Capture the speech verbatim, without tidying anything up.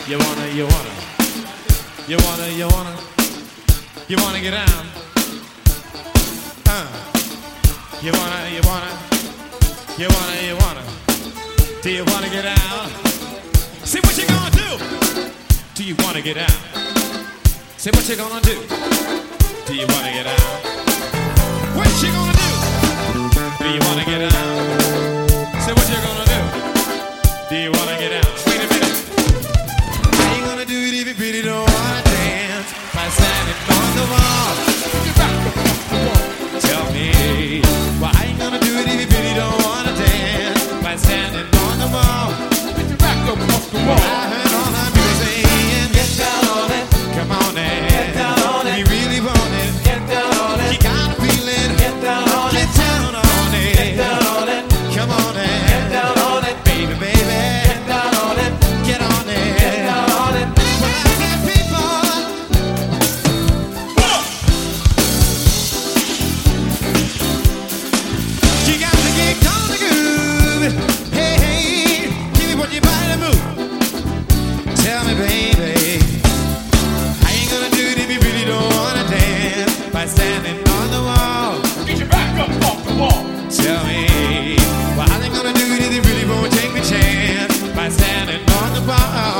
You wanna, you wanna, you wanna, you wanna, you wanna get down. Uh, you wanna, you wanna, you wanna, you wanna. Do you wanna get down? See what you gonna do? Do you wanna get down? Say what you gonna do? Do you wanna get down? What you gonna do? Do you wanna get down? Say what you gonna do? Do you wanna get down? Wait a minute. How you gonna do it if you really don't wanna dance? By standing on the wall. Tell me, why well, you gonna do it if you really don't wanna dance? By standing on the wall. Get your back up off the wall. I heard all the music saying, get down on it. Come on and get down on it. You really want it. Get down on it. You gotta feel it. Get down on it. Get down on it. Get down on it. Come on and get down on it, baby, baby. Get down on it. Get on it. Get down on it. Well, I said, people, you got to get on the groove. Hey, hey, give me what your body move. Tell me, baby, I ain't gonna do it if you really don't wanna dance. By standing on the wall. Get your back up off the wall. Tell me, well, I ain't gonna do it if you really won't take the chance. By standing on the wall.